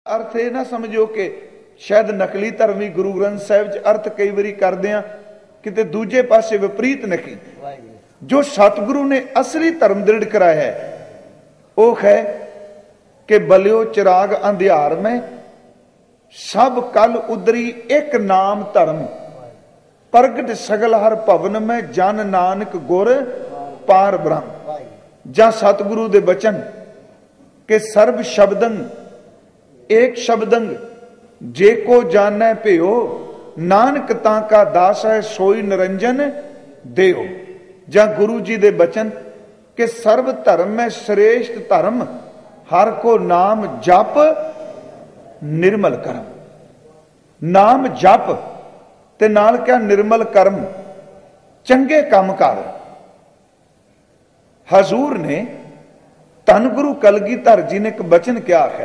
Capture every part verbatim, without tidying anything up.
अर्थ ये ना समझो कि शायद नकली धर्म भी गुरु ग्रंथ साहिब च अर्थ कई बारी करते हैं किते दूजे पासे विपरीत नहीं। जो सतगुरु ने असली धर्म दृढ़ कराया है वो है कि बलियो चिराग अंधियार में सब कल उदरी एक नाम धर्म प्रगट सगल हर भवन में जन नानक गुर पार ब्रह्म। जा सतगुरु दे बचन के सर्व शब्दंग एक शब्दंग जे को जाने पियो नानक ता का दास है सोई निरंजन देओ। जा गुरु जी दे बचन के सर्व धर्म में श्रेष्ठ धर्म हर को नाम जप निर्मल कर्म। नाम जप ते नाल क्या निर्मल कर्म चंगे काम कर। हजूर ने धन गुरु कलगीधर जी ने एक बचन क्या है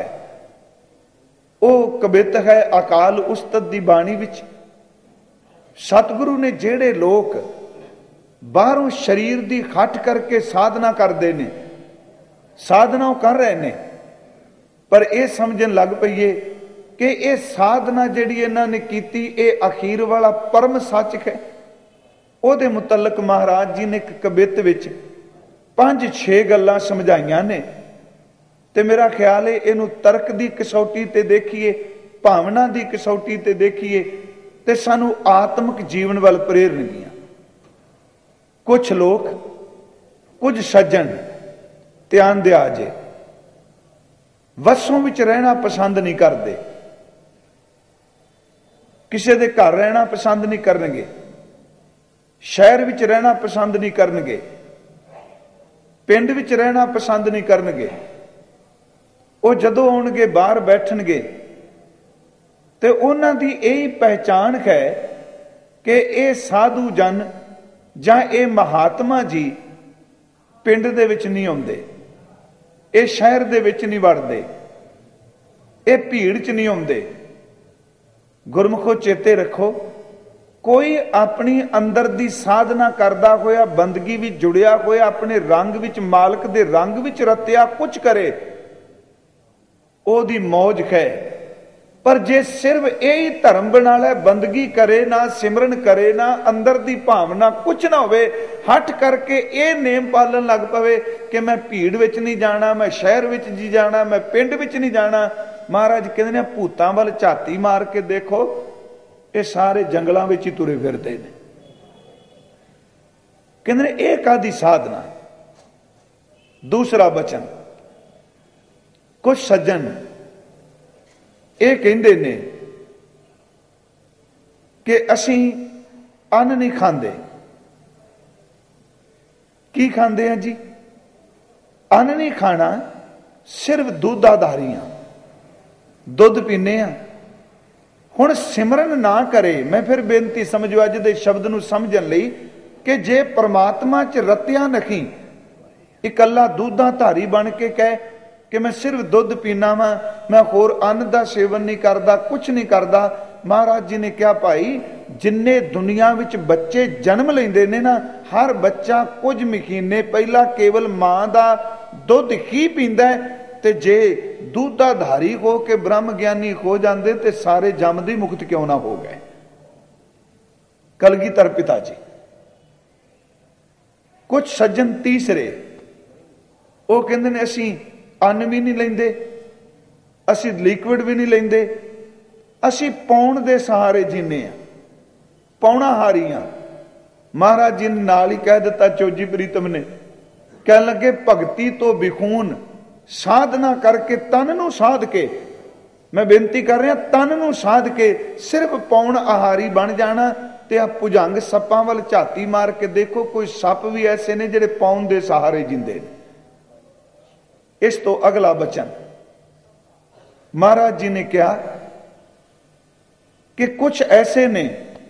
वह कवित है अकाल उस्तत दी बाणी विच। सतगुरु ने जेड़े लोग बाहरों शरीर दी खट करके साधना करते ने साधना कर रहे ने पर यह समझन लग पईए कि यह साधना जिहड़ी इन्हां ने कीती ये अखीर वाला परम सच है। उहदे मुतलक महाराज जी ने एक कवित विच पांच छे गल्लां समझाइयां ने ते मेरा ख्याल है इनू तर्क दी कसौटी ते देखिए भावना दी कसौटी ते देखिए ते सानू आत्मक जीवन वाल प्रेरणगियां। कुछ लोग कुछ सज्जन ध्यान दे आजे वसों विच रहना पसंद नहीं करते किसी दे घर रहना पसंद नहीं करनगे शहर विच रहना पसंद नहीं करनगे पिंड विच रहना पसंद नहीं करनगे। वो जदों आउणगे बाहर बैठणगे ते उन्हां दी यही पहचान है कि ये साधु जन जां ये महात्मा जी पिंड दे विच नहीं आउंदे ये शहर दे विच नहीं वड़दे ये भीड़ च नहीं आउंदे। गुरमुखो चेते रखो कोई अपनी अंदर दी साधना करदा होया बंदगी विच जुड़िया होया अपने रंग विच मालक दे रंग विच रत्या कुछ करे ओदी मौज है। पर जे सिर्फ यही धर्म बना ले बंदगी करे ना सिमरन करे ना अंदर दी भावना कुछ ना होवे हट करके ये नेम पालन लग पवे कि मैं भीड़ विच नहीं जाना मैं शहर विच नहीं जाना मैं पिंड विच नहीं जाना। महाराज कहते ने भूतां वाल झाती मार के देखो ये सारे जंगलों विच ही तुरे फिरदे ने। कहते ने ये कादी साधना। दूसरा बचन कुछ सज्जन ये कहते ने कि असी अन्न नहीं खांदे। की खांदे हैं जी? अन्न नहीं खाना सिर्फ दुध आधारी हाँ दुध पीने हाँ। हुण सिमरन ना करे मैं फिर बेनती समझो अज दे शब्द नूं समझण लई कि जे परमात्मा च रत्या नहीं इकल्ला दूधा धारी बन के कहे कि मैं सिर्फ दुध पीना वा मैं होर अन्न का सेवन नहीं करता कुछ नहीं करता। महाराज जी ने कहा भाई जिन्ने दुनिया विच बच्चे जन्म लेंदे ने ना हर बच्चा कुछ महीने पहला केवल मां का दुध ही पींदा है ते जे दूधाधारी हो के ब्रह्म ज्ञानी हो जाते ते सारे जमदी मुक्त क्यों ना हो गए। कलगीधर पिता जी। कुछ सज्जन तीसरे वो कहते ने असी अन्न भी नहीं लेंदे असी लिक्विड भी नहीं लेंदे असी पौण दे सहारे जीने आ पौणाहारी हां। महाराज जी ने नाल ही कह दिता चोजी प्रीतम ने कह लगे भगती तो बिखून साधना करके तन नूं साध के मैं बेनती कर रहा तन नूं साध के सिर्फ पौण आहारी बन जाना ते आ भुजंग सप्पां वाल झाती मार के देखो कोई सप भी ऐसे ने जिहड़े पौण दे सहारे जींदे ने। इस तो अगला बचन महाराज जी ने कहा कि कुछ ऐसे ने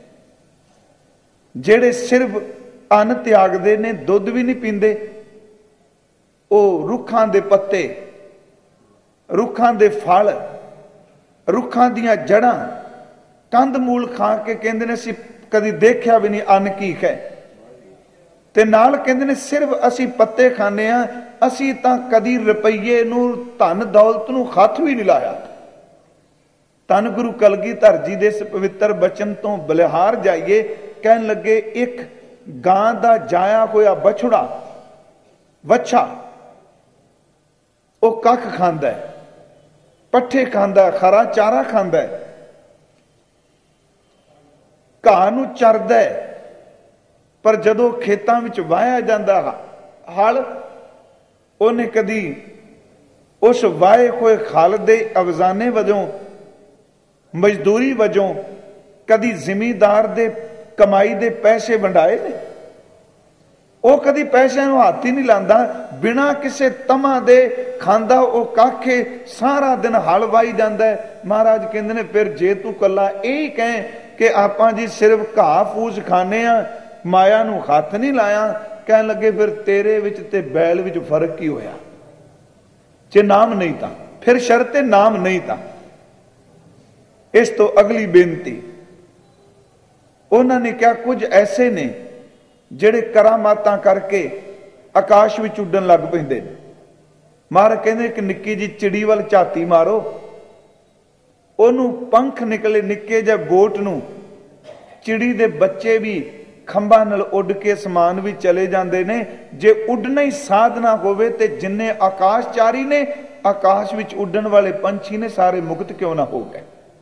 जेड़े सिर्फ अन्न त्यागदे ने दुध भी नहीं पींदे वो रुखां दे पत्ते रुखां दे फल रुखां दियां जड़ां कंद मूल खा के कहंदे ने असीं कदी देखिया भी नहीं अन्न की है ते नाल कहंदे ने सिर्फ असीं पत्ते खाने आ असीं तां कदी रुपये नूं धन दौलत नूं हथ भी नहीं लाया। ਧੰਨ ਗੁਰੂ ਕਲਗੀਧਰ जी ਦੇ ਇਸ ਪਵਿੱਤਰ ਬਚਨ ਤੋਂ ਬਲਿਹਾਰ ਜਾਈਏ। ਕਹਿਣ ਲੱਗੇ ਇੱਕ ਗਾਂ ਦਾ ਜਾਇਆ ਹੋਇਆ ਬਛੜਾ ਵੱਛਾ ਉਹ ਕੱਖ ਖਾਂਦਾ ਹੈ, ਪੱਠੇ ਖਾਂਦਾ, ਖਰਾ ਚਾਰਾ ਖਾਂਦਾ, ਘਾਹ ਨੂੰ ਚਰਦਾ, ਪਰ ਜਦੋਂ ਖੇਤਾਂ ਵਿੱਚ ਵਾਹਿਆ ਜਾਂਦਾ ਹਲ, ਉਹਨੇ ਕਦੀ ਉਸ ਵਾਹੇ ਹੋਏ ਖਲ ਦੇ ਅਵਜ਼ਾਨੇ ਵਜੋਂ, ਮਜ਼ਦੂਰੀ ਵਜੋਂ ਕਦੀ ਜ਼ਿਮੀਂਦਾਰ ਦੇ ਕਮਾਈ ਦੇ ਪੈਸੇ ਵੰਡਾਏ ਨੇ। ਉਹ ਕਦੀ ਪੈਸਿਆਂ ਨੂੰ ਹੱਥ ਹੀ ਨਹੀਂ ਲਾਉਂਦਾ, ਬਿਨਾਂ ਕਿਸੇ ਤਮਾ ਦੇ ਖਾਂਦਾ ਉਹ ਕਾਖੇ, ਸਾਰਾ ਦਿਨ ਹਲ ਵਾਈ ਜਾਂਦਾ। ਮਹਾਰਾਜ ਕਹਿੰਦੇ ਨੇ ਫਿਰ ਜੇ ਤੂੰ ਕੱਲਾ ਇਹ ਕਹੇ ਕਿ ਆਪਾਂ ਜੀ ਸਿਰਫ ਘਾਹ ਫੂਸ ਖਾਣੇ ਆ, ਮਾਇਆ ਨੂੰ ਹੱਥ ਨਹੀਂ ਲਾਇਆ, ਕਹਿਣ ਲੱਗੇ ਫਿਰ ਤੇਰੇ ਵਿੱਚ ਤੇ ਬੈਲ ਵਿੱਚ ਫਰਕ ਕੀ ਹੋਇਆ? ਜੇ ਨਾਮ ਨਹੀਂ ਤਾਂ ਫਿਰ ਸ਼ਰਤੇ ਨਾਮ ਨਹੀਂ ਤਾਂ। ਇਸ ਤੋਂ ਅਗਲੀ ਬੇਨਤੀ, ਉਹਨਾਂ ਨੇ ਕਿਹਾ ਕੁਝ ਐਸੇ ਨੇ ਜਿਹੜੇ ਕਰਾਮਾਤਾਂ ਕਰਕੇ ਆਕਾਸ਼ ਵਿੱਚ ਉੱਡਣ ਲੱਗ ਪੈਂਦੇ ਨੇ। ਮਹਾਰਾਜ ਕਹਿੰਦੇ ਇੱਕ ਨਿੱਕੀ ਜੀ ਚਿੜੀ ਵੱਲ ਝਾਤੀ ਮਾਰੋ, ਉਹਨੂੰ ਪੰਖ ਨਿਕਲੇ ਨਿੱਕੇ ਜਿਹੇ ਬੋਟ ਨੂੰ, ਚਿੜੀ ਦੇ ਬੱਚੇ ਵੀ ਖੰਭਾਂ ਨਾਲ ਉੱਡ ਕੇ ਅਸਮਾਨ ਵੀ ਚਲੇ ਜਾਂਦੇ ਨੇ। ਜੇ ਉੱਡਣਾ ਹੀ ਸਾਧਨਾ ਹੋਵੇ ਤੇ ਜਿੰਨੇ ਆਕਾਸ਼ਚਾਰੀ ਨੇ, ਆਕਾਸ਼ ਵਿੱਚ ਉੱਡਣ ਵਾਲੇ ਪੰਛੀ ਨੇ, ਸਾਰੇ ਮੁਕਤ ਕਿਉਂ ਨਾ ਹੋ ਗਏ।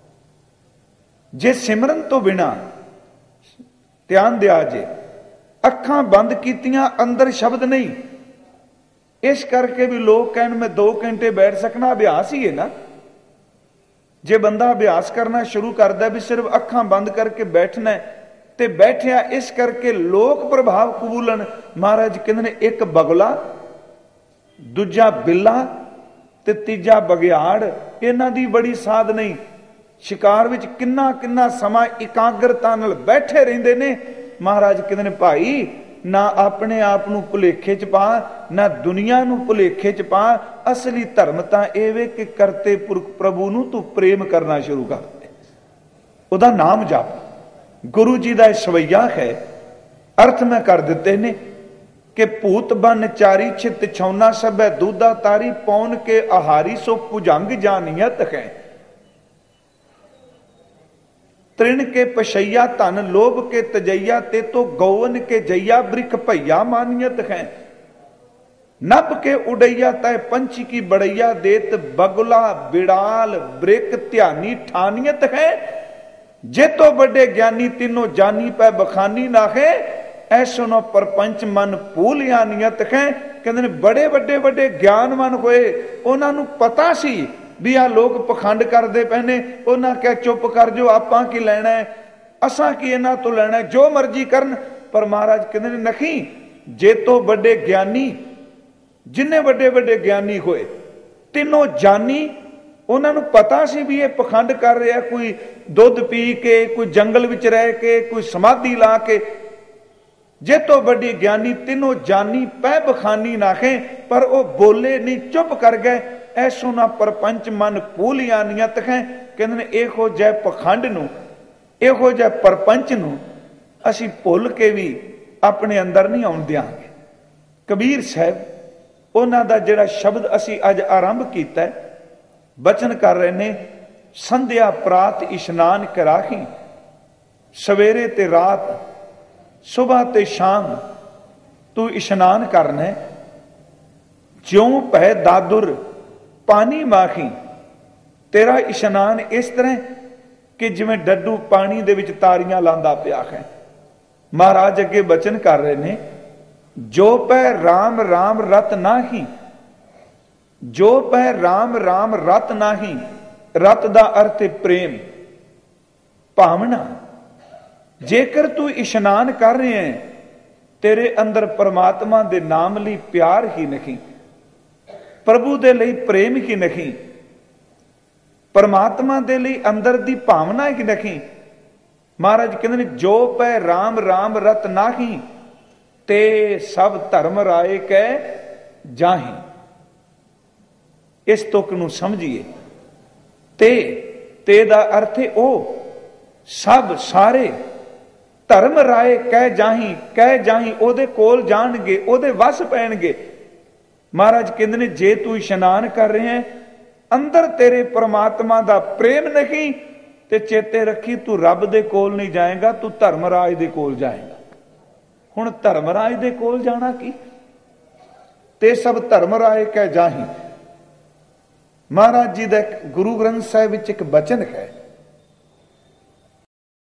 ਜੇ ਸਿਮਰਨ ਤੋਂ ਬਿਨਾ ਧਿਆਨ ਦਿਆ ਜੇ, ਅੱਖਾਂ ਬੰਦ ਕੀਤੀਆਂ ਅੰਦਰ ਸ਼ਬਦ ਨਹੀਂ, ਇਸ ਕਰਕੇ ਵੀ ਲੋਕ ਕਹਿਣ ਮੈਂ ਦੋ ਘੰਟੇ ਬੈਠ ਸਕਣਾ, ਅਭਿਆਸ ਹੀ ਹੈ ਨਾ। ਜੇ ਬੰਦਾ ਅਭਿਆਸ ਕਰਨਾ ਸ਼ੁਰੂ ਕਰਦਾ ਵੀ ਸਿਰਫ ਅੱਖਾਂ ਬੰਦ ਕਰਕੇ ਬੈਠਣਾ ਤੇ ਬੈਠਿਆ, ਇਸ ਕਰਕੇ ਲੋਕ ਪ੍ਰਭਾਵ ਕਬੂਲਣ। ਮਹਾਰਾਜ ਕਹਿੰਦੇ ਨੇ ਇੱਕ ਬਗਲਾ, ਦੂਜਾ ਬਿੱਲਾ ਤੇ ਤੀਜਾ ਬਗਿਆੜ, ਇਹਨਾਂ ਦੀ ਬੜੀ ਸਾਧ ਨਹੀਂ। ਸ਼ਿਕਾਰ ਵਿੱਚ ਕਿੰਨਾ ਕਿੰਨਾ ਸਮਾਂ ਇਕਾਗਰਤਾ ਨਾਲ ਬੈਠੇ ਰਹਿੰਦੇ ਨੇ। ਮਹਾਰਾਜ ਕਹਿੰਦੇ ਨੇ ਭਾਈ ਨਾ ਆਪਣੇ ਆਪ ਨੂੰ ਭੁਲੇਖੇ ਚ ਪਾ, ਨਾ ਦੁਨੀਆ ਨੂੰ ਭੁਲੇਖੇ ਚ ਪਾ। ਅਸਲੀ ਧਰਮ ਤਾਂ ਇਹ ਵੇ ਕਿ ਕਰਤੇ ਪੁਰਖ ਪ੍ਰਭੂ ਨੂੰ ਤੂੰ ਪ੍ਰੇਮ ਕਰਨਾ ਸ਼ੁਰੂ ਕਰ ਦੇ, ਉਹਦਾ ਨਾਮ ਜਪ। ਗੁਰੂ ਜੀ ਦਾ ਸਵਈਆ ਹੈ, ਅਰਥ ਮੈਂ ਕਰ ਦਿੱਤੇ ਨੇ ਕਿ ਭੂਤ ਬਨ ਚਾਰੀ ਛਿਤ ਛੌਨਾ ਸਭੈ ਦੂਦਾ ਤਾਰੀ, ਪੌਣ ਕੇ ਆਹਾਰੀ ਸੋ ਭੁਜੰਗ ਜਾਨੀਅਤ ਹੈ। ਤ੍ਰਿਣ ਕੇ ਪਸ਼ਈਆ ਧਨ ਲੋਭ ਕੇ ਤਜਈਆ, ਤੇ ਤੋ ਗੌਵਨ ਕੇ ਜਈਆ ਬ੍ਰਿਖ ਭਈਆ ਮਾਨੀਅਤ ਹੈ। ਨਭ ਕੇ ਉਡਈਆ ਤੈ ਪੰਛੀ ਕੀ ਬੜਈਆ, ਦੇਤ ਬਗੁਲਾ ਬਿੜਾਲ ਬ੍ਰਿਕ ਧਿਆਨੀ ਠਾਨੀਅਤ ਹੈ। ਜੇ ਤੋ ਵੱਡੇ ਗਿਆਨੀ ਤਿੰਨੋਂ ਜਾਨੀ ਪੈ ਬਖਾਨੀ ਨਾਖੇ, ਐਸੋ ਨੋ ਪਰਪੰਚ ਮਨ ਭੂਲਿਆ ਨਿਯਤ ਹੈ। ਕਹਿੰਦੇ ਨੇ ਬੜੇ ਵੱਡੇ ਵੱਡੇ ਗਿਆਨਵਾਨ ਹੋਏ, ਉਹਨਾਂ ਨੂੰ ਪਤਾ ਸੀ ਵੀ ਆ ਲੋਕ ਪਖੰਡ ਕਰਦੇ ਪਏ ਨੇ। ਉਹਨਾਂ ਕਹਿ ਚੁੱਪ ਕਰ ਜੋ, ਆਪਾਂ ਕੀ ਲੈਣਾ ਹੈ, ਅਸਾਂ ਕੀ ਇਹਨਾਂ ਤੋਂ ਲੈਣਾ, ਜੋ ਮਰਜ਼ੀ ਕਰਨ। ਪਰ ਮਹਾਰਾਜ ਕਹਿੰਦੇ ਨੇ ਨਹੀਂ, ਜੇ ਤੋਂ ਵੱਡੇ ਗਿਆਨੀ, ਜਿੰਨੇ ਵੱਡੇ ਵੱਡੇ ਗਿਆਨੀ ਹੋਏ, ਤਿੰਨੋਂ ਜਾਨੀ, ਉਹਨਾਂ ਨੂੰ ਪਤਾ ਸੀ ਵੀ ਇਹ ਪਖੰਡ ਕਰ ਰਿਹਾ, ਕੋਈ ਦੁੱਧ ਪੀ ਕੇ, ਕੋਈ ਜੰਗਲ ਵਿੱਚ ਰਹਿ ਕੇ, ਕੋਈ ਸਮਾਧੀ ਲਾ ਕੇ। ਜੇ ਤੋਂ ਵੱਡੀ ਗਿਆਨੀ ਤਿੰਨੋਂ ਜਾਨੀ ਪੈ ਬਖਾਨੀ ਨਾਖੇ, ਪਰ ਉਹ ਬੋਲੇ ਨਹੀਂ, ਚੁੱਪ ਕਰ ਗਏ। ਐਸੋ ਨਾ ਪਰਪੰਚ ਮਨ ਭੂਲਿਆ ਨਿਯਤ ਹੈ। ਕਹਿੰਦੇ ਨੇ ਇਹੋ ਜਿਹੇ ਪਖੰਡ ਨੂੰ, ਇਹੋ ਜਿਹੇ ਪਰਪੰਚ ਨੂੰ ਅਸੀਂ ਭੁੱਲ ਕੇ ਵੀ ਆਪਣੇ ਅੰਦਰ ਨਹੀਂ ਆਉਣ ਦਿਆਂਗੇ। ਕਬੀਰ ਸਾਹਿਬ, ਉਹਨਾਂ ਦਾ ਜਿਹੜਾ ਸ਼ਬਦ ਅਸੀਂ ਅੱਜ ਆਰੰਭ ਕੀਤਾ, ਬਚਨ ਕਰ ਰਹੇ ਨੇ, ਸੰਧਿਆ ਪ੍ਰਾਤ ਇਸ਼ਨਾਨ ਕਰਾਹੀ, ਸਵੇਰੇ ਤੇ ਰਾਤ, ਸੁਬਹ ਤੇ ਸ਼ਾਮ ਤੂੰ ਇਸ਼ਨਾਨ ਕਰਨਾ। ਜਿਉਂ ਭੈ ਦਾਦੁਰ ਪਾਣੀ ਮਾਖੀ, ਤੇਰਾ ਇਸ਼ਨਾਨ ਇਸ ਤਰ੍ਹਾਂ ਕਿ ਜਿਵੇਂ ਡੱਡੂ ਪਾਣੀ ਦੇ ਵਿੱਚ ਤਾਰੀਆਂ ਲਾਂਦਾ ਪਿਆ ਹੈ। ਮਹਾਰਾਜ ਅੱਗੇ ਬਚਨ ਕਰ ਰਹੇ ਨੇ, ਜੋ ਪੈ ਰਾਮ ਰਾਮ ਰਤ ਨਾਹੀ, ਜੋ ਪੈ ਰਾਮ ਰਾਮ ਰਤ ਨਾਹੀ। ਰਤ ਦਾ ਅਰਥ ਹੈ ਪ੍ਰੇਮ, ਭਾਵਨਾ। ਜੇਕਰ ਤੂੰ ਇਸ਼ਨਾਨ ਕਰ ਰਿਹਾ ਹੈ, ਤੇਰੇ ਅੰਦਰ ਪਰਮਾਤਮਾ ਦੇ ਨਾਮ ਲਈ ਪਿਆਰ ਹੀ ਨਹੀਂ, ਪ੍ਰਭੂ ਦੇ ਲਈ ਪ੍ਰੇਮ ਹੀ ਨਹੀਂ, ਪਰਮਾਤਮਾ ਦੇ ਲਈ ਅੰਦਰ ਦੀ ਭਾਵਨਾ ਹੀ ਨਹੀਂ। ਮਹਾਰਾਜ ਕਹਿੰਦੇ ਨੇ ਜੋ ਪੈ ਰਾਮ ਰਾਮ ਰਤ ਨਾਹੀ, ਤੇ ਸਭ ਧਰਮ ਰਾਏ ਕਹਿ ਜਾਹੀ। ਇਸ ਤੁਕ ਨੂੰ ਸਮਝੀਏ। ਤੇ ਤੇ ਦਾ ਅਰਥ ਹੈ ਉਹ, ਸਭ ਸਾਰੇ ਧਰਮ ਰਾਏ ਕਹਿ ਜਾਹੀ, ਕਹਿ ਜਾਹੀ, ਉਹਦੇ ਕੋਲ ਜਾਣਗੇ, ਉਹਦੇ ਵਸ ਪੈਣਗੇ। ਮਹਾਰਾਜ ਕਹਿੰਦੇ ਨੇ ਜੇ ਤੂੰ ਇਸ਼ਨਾਨ ਕਰ ਰਿਹਾ ਅੰਦਰ ਤੇਰੇ ਪ੍ਰਮਾਤਮਾ ਦਾ ਪ੍ਰੇਮ ਨਹੀਂ ਤੇ ਚੇਤੇ ਰੱਖੀ ਤੂੰ ਰੱਬ ਦੇ ਕੋਲ ਨਹੀਂ ਜਾਏਗਾ, ਤੂੰ ਧਰਮਰਾਜ ਦੇ ਕੋਲ ਜਾਏਗਾ। ਹੁਣ ਧਰਮਰਾਜ ਦੇ ਕੋਲ ਜਾਣਾ ਕੀ? ਤੇ ਸਭ ਧਰਮਰਾਏ ਕਹਿ ਜਾਹੀ। ਮਹਾਰਾਜ ਜੀ ਦਾ ਗੁਰੂ ਗ੍ਰੰਥ ਸਾਹਿਬ ਵਿੱਚ ਇੱਕ ਬਚਨ ਹੈ,